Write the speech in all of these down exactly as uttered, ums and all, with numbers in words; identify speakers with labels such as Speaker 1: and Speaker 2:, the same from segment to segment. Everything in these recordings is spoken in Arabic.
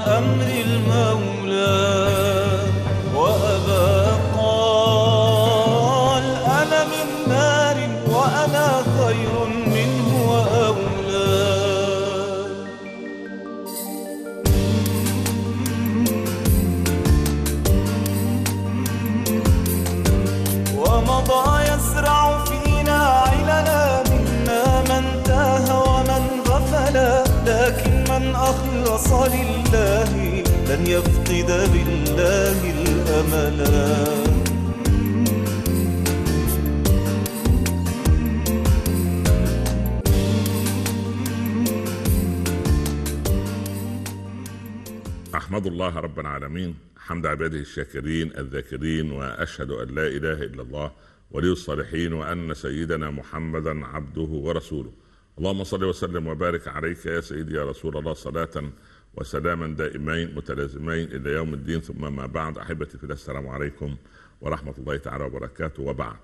Speaker 1: أمر المولى وأبى قال أنا من نار وأنا خير منه وأولى. ومضى يزرع فينا عللا منا من تاه ومن غفلا، لكن من أخلص لله لن يفقد بالله الأملا.
Speaker 2: أحمد الله رب العالمين حمد عباده الشاكرين الذاكرين، وأشهد أن لا إله إلا الله ولي الصالحين، وأن سيدنا محمدا عبده ورسوله. اللهم صل وسلم وبارك عليك يا سيدي يا رسول الله، صلاة وسلاما دائمين متلازمين إلى يوم الدين. ثم ما بعد، أحبتي في الله، السلام عليكم ورحمة الله تعالى وبركاته. وبعد،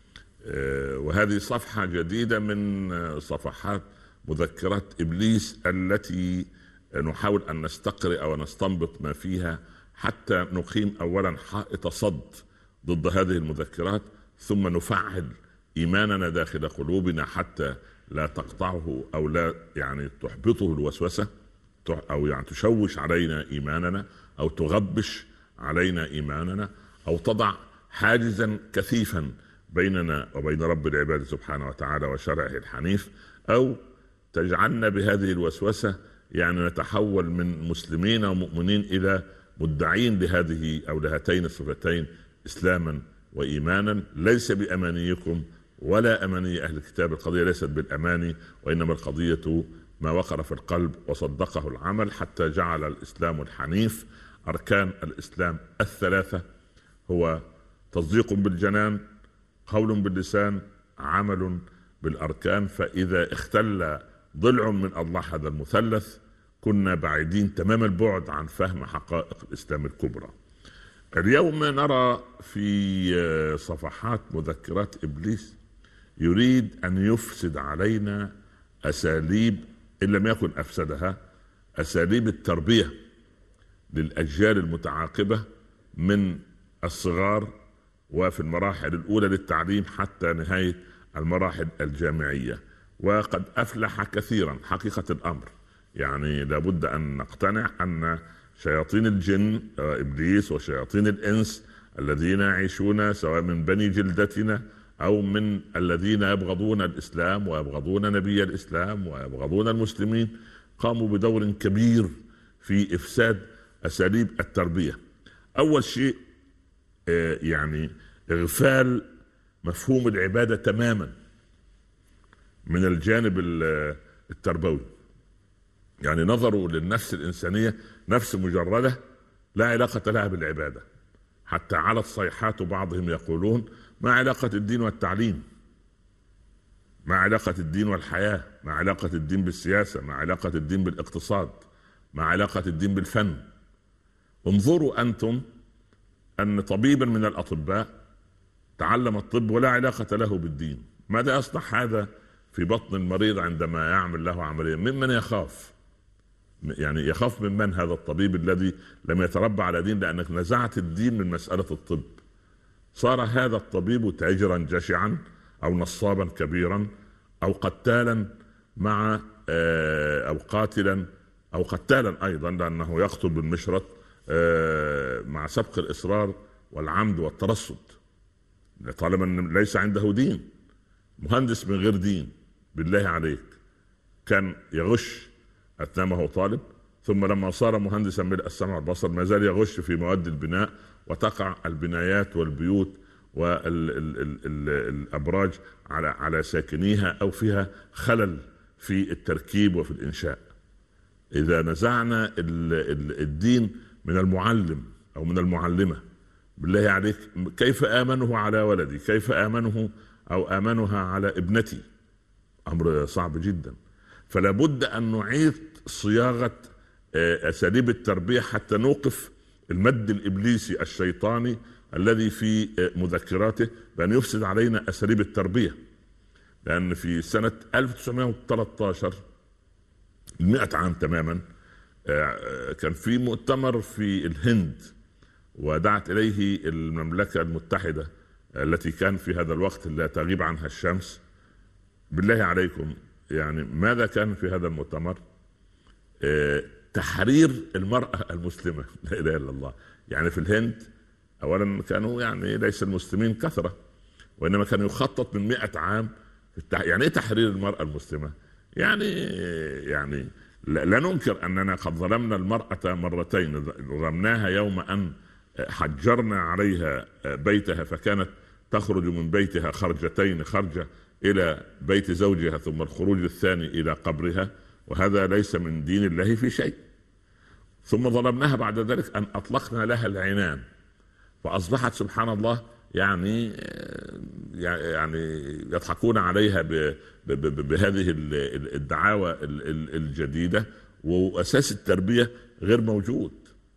Speaker 2: وهذه صفحة جديدة من صفحات مذكرات إبليس التي نحاول أن نستقرئ ونستنبط ما فيها حتى نقيم أولا حائط صد ضد هذه المذكرات، ثم نفعل إيماننا داخل قلوبنا حتى لا تقطعه أو لا يعني تحبطه الوسوسة، أو يعني تشوش علينا إيماننا، أو تغبش علينا إيماننا، أو تضع حاجزا كثيفا بيننا وبين رب العباد سبحانه وتعالى وشرعه الحنيف، أو تجعلنا بهذه الوسوسة يعني نتحول من مسلمين ومؤمنين إلى مدعين لهذه أو لهاتين الصفتين إسلاما وإيمانا. ليس بأمانيكم ولا أماني أهل الكتاب، القضية ليست بالأماني، وإنما القضية ما وقر في القلب وصدقه العمل، حتى جعل الإسلام الحنيف أركان الإسلام الثلاثة هو تصديق بالجنان، قول باللسان، عمل بالأركان. فإذا اختل ضلع من الله هذا المثلث كنا بعيدين تمام البعد عن فهم حقائق الإسلام الكبرى. اليوم نرى في صفحات مذكرات إبليس يريد أن يفسد علينا أساليب، إن لم يكن أفسدها، أساليب التربية للأجيال المتعاقبة من الصغار وفي المراحل الأولى للتعليم حتى نهاية المراحل الجامعية. وقد أفلح كثيرا حقيقة الأمر، يعني لابد أن نقتنع أن شياطين الجن إبليس وشياطين الإنس الذين يعيشون سواء من بني جلدتنا أو من الذين يبغضون الإسلام ويبغضون نبي الإسلام ويبغضون المسلمين قاموا بدور كبير في إفساد أساليب التربية. أول شيء يعني إغفال مفهوم العبادة تماما من الجانب التربوي، يعني نظروا للنفس الإنسانية نفس مجردة لا علاقة لها بالعبادة، حتى على الصيحات بعضهم يقولون ما علاقة الدين والتعليم، ما علاقة الدين والحياة، ما علاقة الدين بالسياسة، ما علاقة الدين بالاقتصاد، ما علاقة الدين بالفن. انظروا أنتم أن طبيبا من الأطباء تعلم الطب ولا علاقة له بالدين، ماذا يصنع هذا في بطن المريض عندما يعمل له عملية؟ ممن يخاف؟ يعني يخاف من من هذا الطبيب الذي لم يتربى على دين، لأنك نزعت الدين من مسألة الطب. صار هذا الطبيب تاجرا جشعا أو نصابا كبيرا أو قتالا مع أو قاتلا أو قتالا أيضا، لأنه يقتل بالمشرط مع سبق الإصرار والعمد والترصد، طالما ليس عنده دين. مهندس من غير دين بالله عليك كان يغش أثناء ما هو طالب، ثم لما صار مهندسا ملء السمع والبصر ما زال يغش في مواد البناء، وتقع البنايات والبيوت والأبراج على على ساكنيها أو فيها خلل في التركيب وفي الإنشاء. إذا نزعنا الدين من المعلم أو من المعلمة بالله عليك كيف آمنه على ولدي؟ كيف آمنه أو آمنها على ابنتي؟ أمر صعب جدا. فلا بد أن نعيد صياغة أساليب التربية حتى نوقف المد الإبليسي الشيطاني الذي في مذكراته بأن يفسد علينا أساليب التربية. لأن في سنة ألف وتسعمائة وثلاثة عشر، مئة عام تماما، كان في مؤتمر في الهند ودعت إليه المملكة المتحدة التي كان في هذا الوقت لا تغيب عنها الشمس. بالله عليكم يعني ماذا كان في هذا المؤتمر؟ تحرير المرأة المسلمة. لا إله إلا الله. يعني في الهند أولا كانوا يعني ليس المسلمين كثرة، وإنما كان يخطط من مئة عام في التح... يعني إيه تحرير المرأة المسلمة؟ يعني يعني لا ننكر أننا قد ظلمنا المرأة مرتين. ظلمناها يوم أن حجرنا عليها بيتها فكانت تخرج من بيتها خرجتين، خرجة إلى بيت زوجها ثم الخروج الثاني إلى قبرها، وهذا ليس من دين الله في شيء. ثم ظلمناها بعد ذلك أن أطلقنا لها العنان، فأصبحت سبحان الله يعني يعني يضحكون عليها بهذه الدعاوى الجديدة، وأساس التربية غير موجود.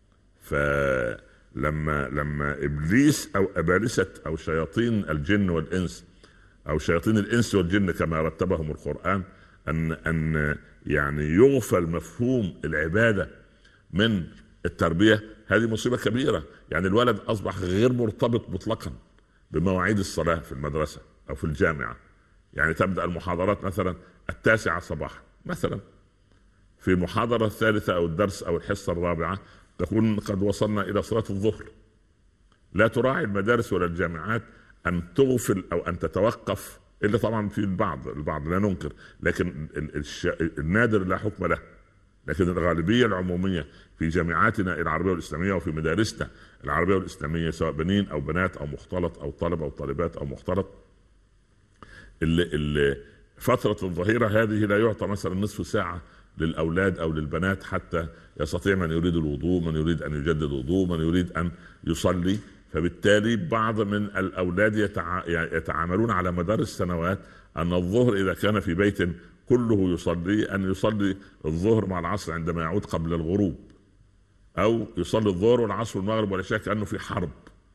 Speaker 2: فلما لما إبليس أو أبالسة أو شياطين الجن والإنس أو شياطين الإنس والجن كما رتبهم القرآن أن أن يعني يغفل مفهوم العبادة من التربية، هذه مصيبة كبيرة. يعني الولد أصبح غير مرتبط مطلقا بمواعيد الصلاة في المدرسة أو في الجامعة. يعني تبدأ المحاضرات مثلا التاسعة صباحا مثلا، في المحاضرة الثالثة أو الدرس أو الحصة الرابعة تكون قد وصلنا إلى صلاة الظهر. لا تراعي المدارس ولا الجامعات أن تغفل أو أن تتوقف، إلا طبعا في البعض البعض لا ننكر، لكن النادر لا حكم له. لكن الغالبية العمومية في جامعاتنا العربية والإسلامية وفي مدارسنا العربية والإسلامية سواء بنين أو بنات أو مختلط أو طلبة أو طالبات أو مختلط، اللي اللي فترة الظهيرة هذه لا يعطى مثلا نصف ساعة للأولاد أو للبنات حتى يستطيع من يريد الوضوء، من يريد أن يجدد وضوء، من يريد أن يصلي. فبالتالي بعض من الأولاد يتع... يتعاملون على مدار السنوات أن الظهر إذا كان في بيت كله يصلي أن يصلي الظهر مع العصر عندما يعود قبل الغروب، أو يصلي الظهر والعصر والمغرب والعشاء كأنه في حرب.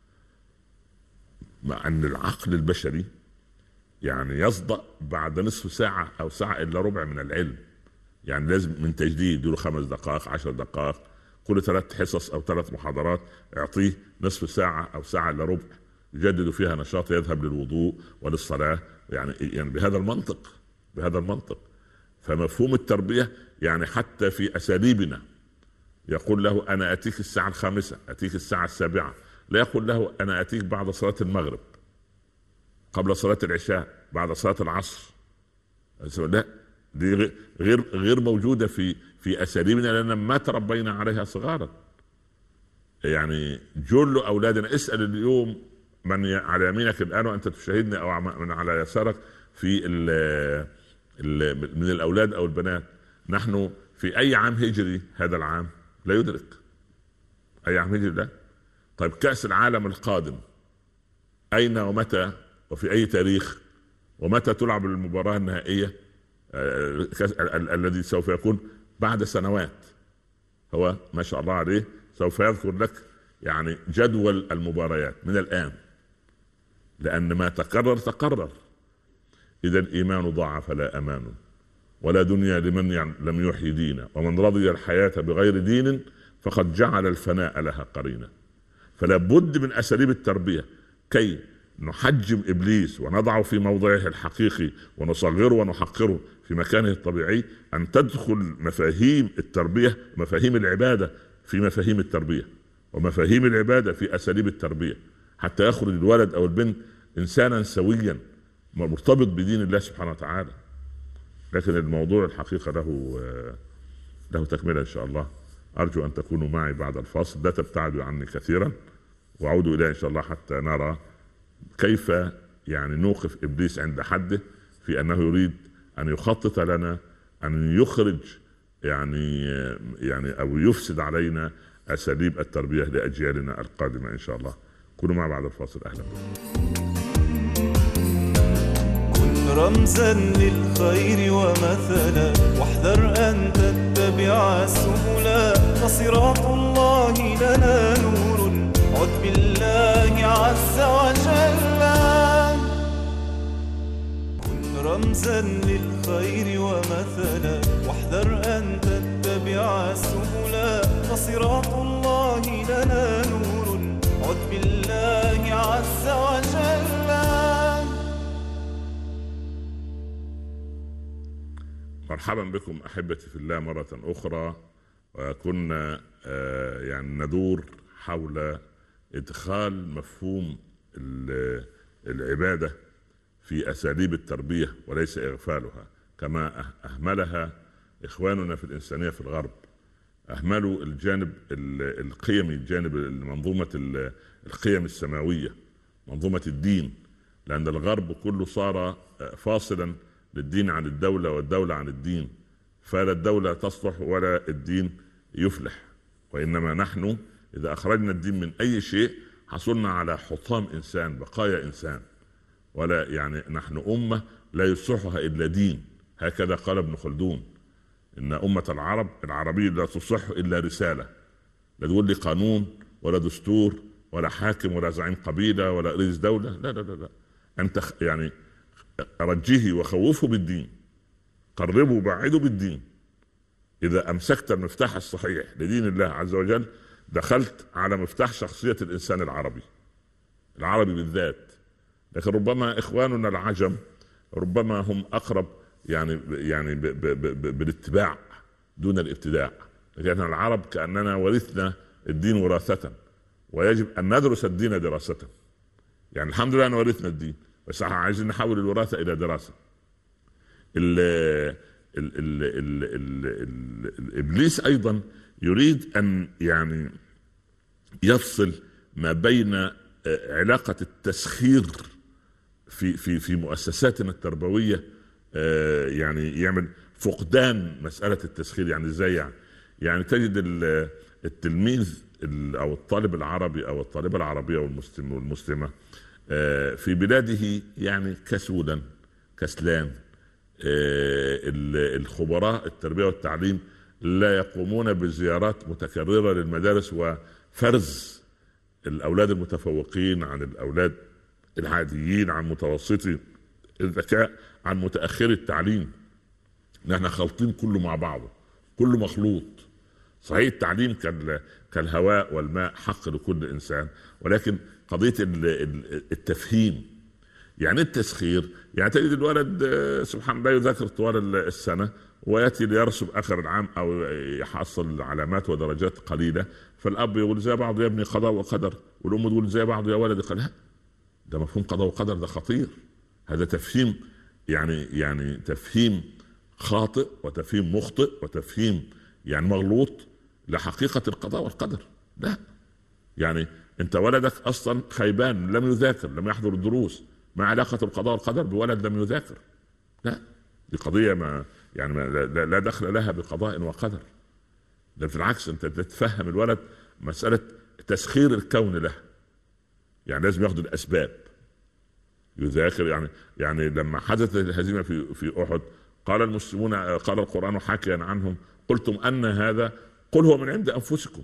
Speaker 2: مع أن العقل البشري يعني يصدأ بعد نصف ساعة أو ساعة إلا ربع من العلم. يعني لازم من تجديد له خمس دقائق عشر دقائق، كل ثلاث حصص أو ثلاث محاضرات اعطيه نصف ساعة أو ساعة إلا ربع يجدد فيها نشاط، يذهب للوضوء وللصلاة. يعني يعني بهذا المنطق بهذا المنطق فمفهوم التربية يعني حتى في أساليبنا يقول له أنا أتيك الساعة الخامسة، أتيك الساعة السابعة. لا يقول له أنا أتيك بعد صلاة المغرب، قبل صلاة العشاء، بعد صلاة العصر. لا، دي غير غير موجودة في في أساليبنا لأن ما تربينا عليها صغارا. يعني جل أولادنا، اسأل اليوم من على يمينك الآن وأنت تشاهدني أو من على يسارك في ال ال من الأولاد أو البنات، نحن في أي عام هجري هذا العام؟ لا يدرك أي عام هجري ده. طيب كأس العالم القادم أين ومتى وفي أي تاريخ ومتى تلعب المباراة النهائية الذي سوف يكون بعد سنوات؟ هو ما شاء الله عليه سوف يذكر لك يعني جدول المباريات من الآن، لأن ما تكرر تكرر. إذا الإيمان ضاع فلا أمان ولا دنيا لمن لم يحيي دينا، ومن رضي الحياة بغير دين فقد جعل الفناء لها قرينا. فلا بد من أساليب التربية كي نحجم إبليس ونضعه في موضعه الحقيقي ونصغره ونحقره في مكانه الطبيعي، أن تدخل مفاهيم التربية مفاهيم العبادة في مفاهيم التربية، ومفاهيم العبادة في أساليب التربية، حتى يخرج الولد أو البنت إنسانا سويا مرتبط بدين الله سبحانه وتعالى. لكن الموضوع الحقيقة له له تكملة إن شاء الله. أرجو أن تكونوا معي بعد الفاصل، لا تبتعدوا عني كثيرا، وعودوا إليه إن شاء الله حتى نرى كيف يعني نوقف إبليس عند حده في أنه يريد أن يخطط لنا أن يخرج يعني يعني أو يفسد علينا أساليب التربية لأجيالنا القادمة إن شاء الله. كونوا معي بعد الفاصل. أهلا بكم.
Speaker 1: كن رمزا للخير ومثلا، واحذر أن تتبع السبلا، فصراط الله لنا نور، عد بالله عز وجل. كن رمزا للخير ومثلا، واحذر أن تتبع نتبع السبلا فصراط الله لنا نور عد بالله عز وجل.
Speaker 2: مرحبا بكم أحبتي في الله مرة أخرى. وكنا يعني ندور حول إدخال مفهوم العبادة في أساليب التربية وليس إغفالها، كما أهملها إخواننا في الإنسانية في الغرب. أهملوا الجانب القيمي، الجانب منظومة القيم السماوية، منظومة الدين، لأن الغرب كله صار فاصلا للدين عن الدولة والدولة عن الدين، فلا الدولة تصلح ولا الدين يفلح. وإنما نحن إذا أخرجنا الدين من أي شيء حصلنا على حطام إنسان، بقايا إنسان، ولا يعني نحن أمة لا يصلحها إلا دين. هكذا قال ابن خلدون، إن أمة العرب العربية لا تصح إلا رسالة. لا تقول لي قانون ولا دستور ولا حاكم ولا زعيم قبيلة ولا رئيس دولة، لا لا لا, لا. أنت يعني رجيه وخوفه بالدين، قربه وبعده بالدين. إذا أمسكت المفتاح الصحيح لدين الله عز وجل دخلت على مفتاح شخصية الإنسان العربي العربي بالذات. لكن ربما إخواننا العجم ربما هم أقرب يعني يعني ب ب ب بالاتباع دون الابتداع. لكن العرب كأننا ورثنا الدين وراثة، ويجب أن ندرس الدين دراسة. يعني الحمد لله أن ورثنا الدين، بس عايزين نحول الوراثة إلى دراسة. ال ال ال ال ال ال الإبليس أيضا يريد أن يعني يفصل ما بين علاقة التسخير في في في مؤسساتنا التربوية، يعني يعمل فقدان مسألة التسخير. يعني ازاي؟ يعني يعني تجد التلميذ او الطالب العربي او الطالبة العربية والمسلم والمسلمة في بلاده يعني كسولا كسلان. الخبراء التربية والتعليم لا يقومون بزيارات متكررة للمدارس وفرز الأولاد المتفوقين عن الأولاد العاديين، عن متوسطي الذكاء عن متأخر التعليم. نحن خلطين كله مع بعضه، كله مخلوط. صحيح التعليم كالهواء والماء حق لكل إنسان، ولكن قضية التفهيم يعني التسخير. يعني تجد الولد سبحان الله يذاكر طوال السنة ويأتي ليرسب آخر العام أو يحصل علامات ودرجات قليلة، فالأب يقول زي بعض يا ابني قضاء وقدر، والأم تقول زي بعض يا ولدي. قال لا، ده مفهوم قضاء وقدر ده خطير. هذا تفهيم يعني يعني تفهيم خاطئ وتفهيم مخطئ وتفهيم يعني مغلوط لحقيقة القضاء والقدر. لا، يعني انت ولدك اصلا خيبان، لم يذاكر، لم يحضر الدروس، ما علاقة القضاء والقدر بولد لم يذاكر؟ لا، دي قضية ما يعني ما لا دخل لها بقضاء وقدر. ده في العكس، انت تتفهم الولد مسألة تسخير الكون له. يعني لازم ياخد الاسباب، يذاكر. يعني يعني لما حدثت الهزيمة في في أحد قال المسلمون، قال القرآن حكيا عنهم قلتم أن هذا قل هو من عند أنفسكم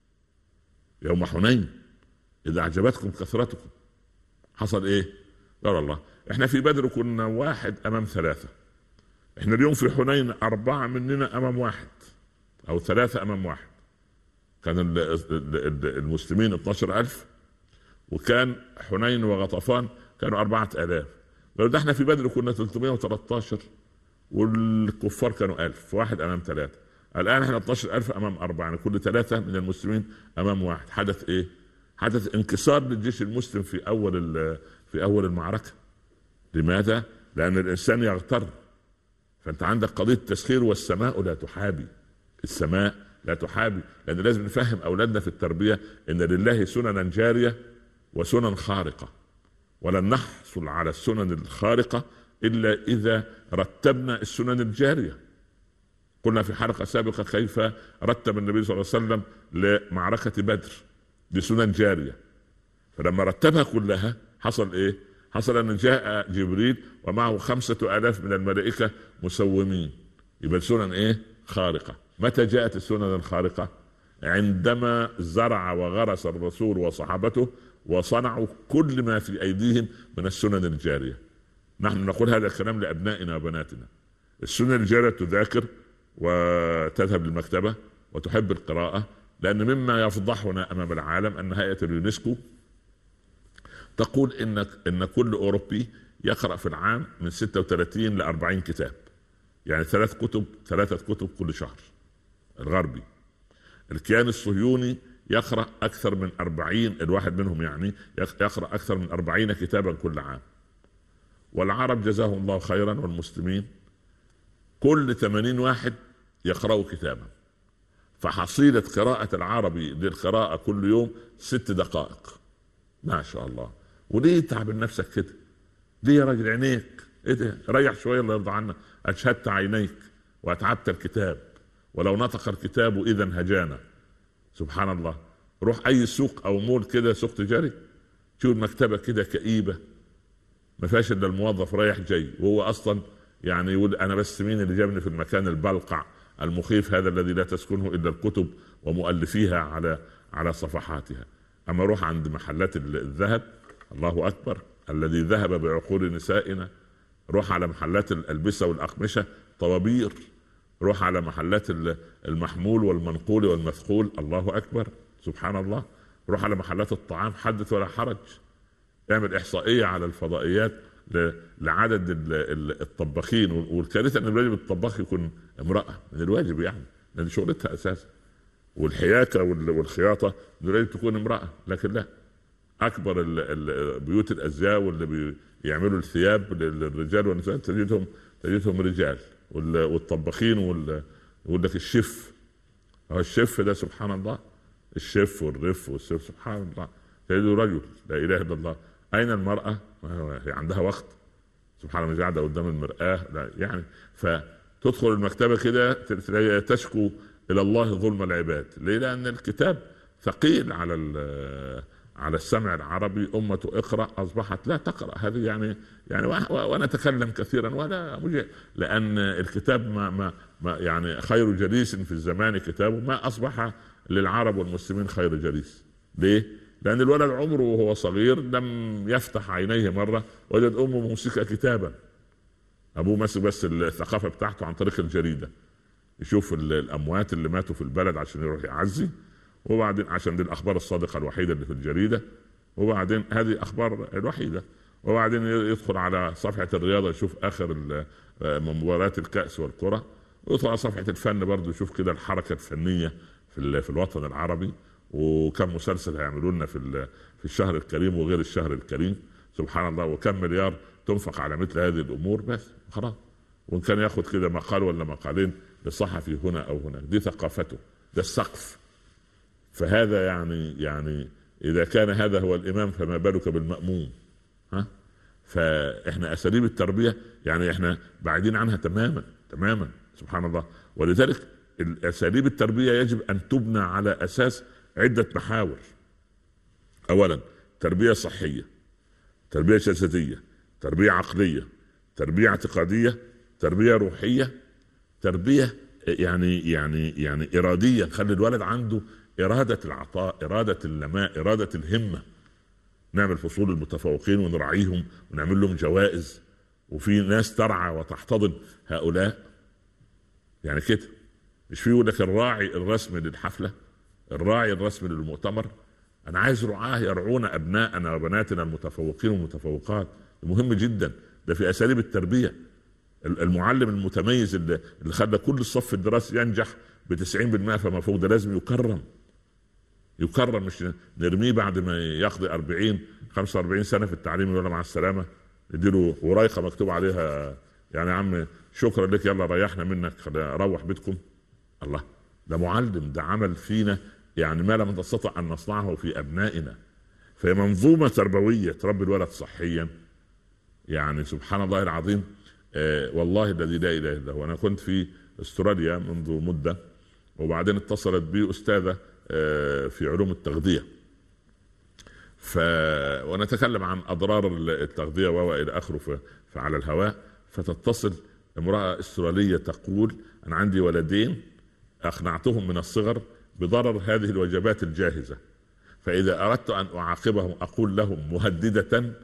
Speaker 2: يوم حنين إذا أعجبتكم كثرتكم. حصل إيه؟ قال الله إحنا في بدر كنا واحد أمام ثلاثة، إحنا اليوم في حنين أربعة مننا أمام واحد أو ثلاثة أمام واحد. كان المسلمين اثناشر ألف، وكان حنين وغطفان كانوا أربعة آلاف. لو ده احنا في بدر كنا ثلاثمائة وثلاثة عشر والكفار كانوا ألف، واحد أمام ثلاثة. الآن احنا اثنا عشر ألف أمام أربعة، يعني كل ثلاثة من المسلمين أمام واحد. حدث إيه؟ حدث انكسار للجيش المسلم في أول في أول المعركة. لماذا؟ لأن الإنسان يغتر. فأنت عندك قضية تسخير، والسماء لا تحابي، السماء لا تحابي. لأن لازم نفهم أولادنا في التربية إن لله سننا جارية وسنن خارقة، ولن نحصل على السنن الخارقة إلا إذا رتبنا السنن الجارية. قلنا في حلقة سابقة كيف رتب النبي صلى الله عليه وسلم لمعركة بدر بسنن جارية. فلما رتبها كلها حصل إيه؟ حصل أن جاء جبريل ومعه خمسة آلاف من الملائكة مسومين. يبقى السنن إيه؟ خارقة. متى جاءت السنن الخارقة؟ عندما زرع وغرس الرسول وصحابته وصنعوا كل ما في أيديهم من السنن الجارية. نحن نقول هذا الكلام لأبنائنا وبناتنا. السنن الجارية تذاكر وتذهب للمكتبة وتحب القراءة، لأن مما يفضحنا أمام العالم أن هيئة اليونسكو تقول إن إن كل أوروبي يقرأ في العام من ستة وثلاثين لأربعين كتاب، يعني ثلاث كتب ثلاثة كتب كل شهر. الغربي الكيان الصهيوني يقرأ أكثر من أربعين، الواحد منهم يعني يقرأ أكثر من أربعين كتابا كل عام. والعرب جزاهم الله خيرا والمسلمين كل ثمانين واحد يقرأوا كتابا، فحصيلة قراءة العربي للقراءة كل يوم ست دقائق. ما شاء الله. وليه تعب نفسك كده؟ ليه يا راجل؟ عينيك ايه ده؟ ريح شوية الله يرضى عنك. أشهدت عينيك وأتعبت الكتاب، ولو نطق الكتاب إذا هجانا. سبحان الله. روح أي سوق أو مول كده، سوق تجاري، شوف المكتبة كده كئيبة، ما فيهاش إلا الموظف رايح جاي، وهو أصلا يعني يقول أنا بس مين اللي جابني في المكان البلقع المخيف هذا الذي لا تسكنه إلا الكتب ومؤلفيها على على صفحاتها. أما روح عند محلات الذهب، الله أكبر الذي ذهب بعقول نسائنا. روح على محلات الألبسة والأقمشة، طوابير. روح على محلات المحمول والمنقول والمثقول، الله أكبر سبحان الله. روح على محلات الطعام، حدث ولا حرج. اعمل إحصائية على الفضائيات لعدد الطباخين، والكارثة أن الواجب الطباخ يكون امرأة، من الواجب يعني لأن شغلتها أساسا، والحياكة والخياطة من الواجب تكون امرأة، لكن لا. أكبر بيوت الأزياء واللي بيعملوا الثياب للرجال والنساء تجدهم تجدهم رجال، والطباخين ويقول لك الشيف. هو الشيف ده سبحان الله، الشيف والرف والسيف سبحان الله تجده رجل، لا إله إلا الله. أين المرأة؟ هي عندها وقت سبحان الله، قاعدة قدام المرآة يعني. فتدخل المكتبة كده تشكو إلى الله ظلم العباد. ليه؟ لأن الكتاب ثقيل على على السمع العربي. أمة اقرأ أصبحت لا تقرأ. هذه يعني يعني وأنا أتكلم كثيرا ولا مجيء، لأن الكتاب ما ما ما يعني خير جليس في الزمان كتابه، ما أصبح للعرب والمسلمين خير جليس. ليه؟ لأن الولد عمره وهو صغير لم يفتح عينيه مرة وجد أمه ممسكة كتابا، أبوه ماسك بس الثقافة بتاعته عن طريق الجريدة، يشوف الأموات اللي ماتوا في البلد عشان يروح يعزي، وبعدين عشان دي الأخبار الصادقة الوحيدة اللي في الجريدة، وبعدين هذه أخبار الوحيدة، وبعدين يدخل على صفحة الرياضة يشوف آخر مباريات الكأس والكرة، ويدخل على صفحة الفن برضو يشوف كده الحركة الفنية في في الوطن العربي، وكم مسلسل هيعملوا لنا في في الشهر الكريم وغير الشهر الكريم سبحان الله، وكم مليار تنفق على مثل هذه الأمور، بس خلاص. وإن كان ياخد كده مقال ولا مقالين للصحفي هنا أو هناك، دي ثقافته، ده السقف. فهذا يعني يعني إذا كان هذا هو الإمام فما بالك بالمأموم؟ ها؟ فإحنا أساليب التربية يعني إحنا بعيدين عنها تماما تماما سبحان الله. ولذلك أساليب التربية يجب أن تبنى على أساس عدة محاور. أولا تربية صحية، تربية جسدية، تربية عقلية، تربية اعتقادية، تربية روحية، تربية يعني يعني يعني إرادية، نخلي الولد عنده إرادة العطاء، إرادة النماء، إرادة الهمة. نعمل فصول المتفوقين ونرعيهم ونعمل لهم جوائز، وفي ناس ترعى وتحتضن هؤلاء يعني كده. مش في يقول لك الراعي الرسمي للحفلة، الراعي الرسمي للمؤتمر. أنا عايز رعاه يرعون أبناءنا وبناتنا المتفوقين والمتفوقات، مهم جدا. ده في أساليب التربية. المعلم المتميز اللي خلى كل الصف الدراسي ينجح بتسعين بالمئة فما فوق، ده لازم يكرم يكرم، مش نرميه بعد ما يقضي أربعين خمسة وأربعين سنة في التعليم ولا مع السلامة، نديله ورايقة مكتوب عليها يعني عم شكرا لك يلا ريحنا منك روح بيتكم. الله، ده معلم، ده عمل فينا يعني ما لم نستطع أن نصنعه في أبنائنا. فهي منظومة تربوية تربي الولد صحيا يعني سبحان الله العظيم. آه والله الذي لا إله إلا هو. أنا كنت في استراليا منذ مدة، وبعدين اتصلت بي أستاذة آه في علوم التغذية، ف... ونتكلم عن أضرار التغذية وإلى آخره فعلى الهواء. فتتصل امرأة استرالية تقول أنا عندي ولدين أقنعتهم من الصغر بضرر هذه الوجبات الجاهزة، فإذا أردت أن أعاقبهم أقول لهم مهددة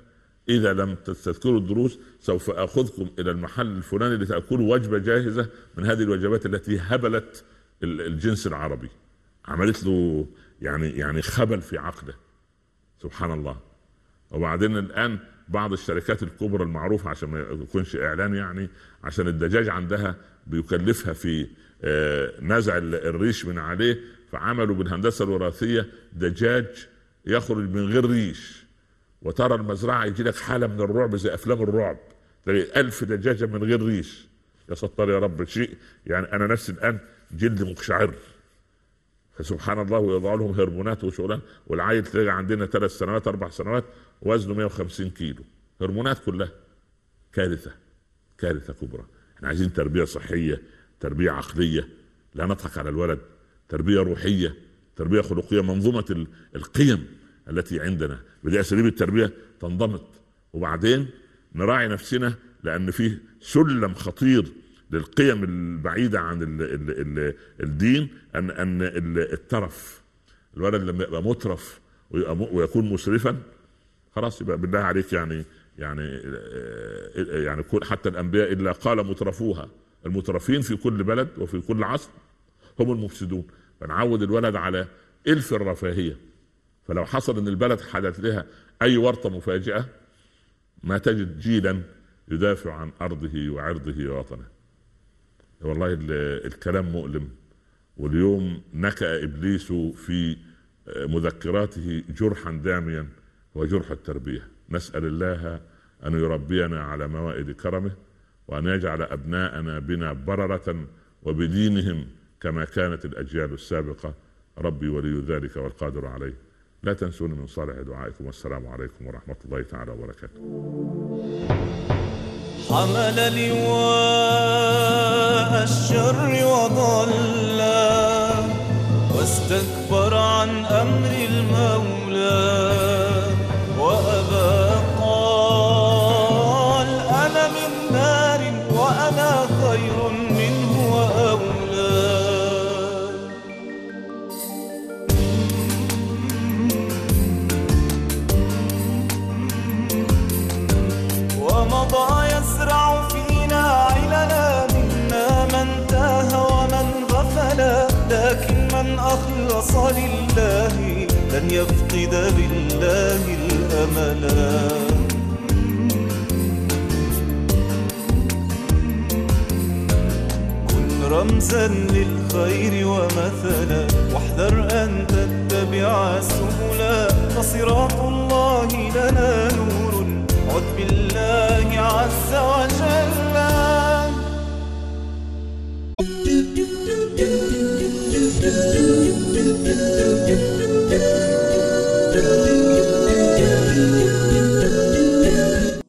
Speaker 2: إذا لم تستذكروا الدروس سوف أخذكم إلى المحل الفلاني لتأكلوا وجبة جاهزة من هذه الوجبات التي هبلت الجنس العربي، عملت له يعني يعني خبل في عقله، سبحان الله. وبعدين الآن بعض الشركات الكبرى المعروفة، عشان ما يكونش إعلان يعني، عشان الدجاج عندها بيكلفها في نزع الريش من عليه، فعملوا بالهندسة الوراثية دجاج يخرج من غير ريش، وترى المزرعة يجي لك حالة من الرعب زي أفلام الرعب، تلاقي ألف دجاجة من غير ريش. يا ستار يا رب، شيء يعني أنا نفسي الآن جلد مقشعر. فسبحان الله، ويضع لهم هرمونات وشغلان، والعيل تلاقي عندنا ثلاث سنوات أربع سنوات وزنه مئة وخمسين كيلو، هرمونات كلها. كارثة، كارثة كبرى. احنا عايزين تربية صحية، تربية عقلية، لا نضحك على الولد، تربية روحية، تربية خلقية، منظومة القيم التي عندنا بدي أساليب التربية تنضمط. وبعدين نراعي نفسنا، لأن فيه سلم خطير للقيم البعيدة عن ال ال ال الدين، أن أن الترف. الولد لما يبقى مترف ويكون مسرفا، خلاص يبقى بالله عليك يعني يعني يعني حتى الأنبياء إلا قال مترفوها، المترفين في كل بلد وفي كل عصر هم المفسدون. فنعود الولد على إلف الرفاهية، فلو حصل ان البلد حدث لها اي ورطة مفاجئة ما تجد جيلا يدافع عن ارضه وعرضه ووطنه. والله الكلام مؤلم. واليوم نكأ ابليس في مذكراته جرحا داميا وجرح التربية. نسأل الله ان يربينا على موائد كرمه، وان يجعل ابناءنا بنا بررة وبدينهم كما كانت الاجيال السابقة. ربي ولي ذلك والقادر عليه. لا تنسوني من صالح دعائكم، والسلام عليكم ورحمة الله تعالى وبركاته.
Speaker 1: حمل لواء الشر وضلا، واستكبر عن أمر المولى، وأبى قال أنا من نار وأنا خير منه وأولى. ومضى يزرع فينا علنا، منا من تاه ومن غفلا، لكن من أخلص لله لن يفقد بالله الأملا. كن رمزا للخير ومثلا، واحذر أن تتبع السبلا، فصراط الله لنا نور، عد بالله عز وجل.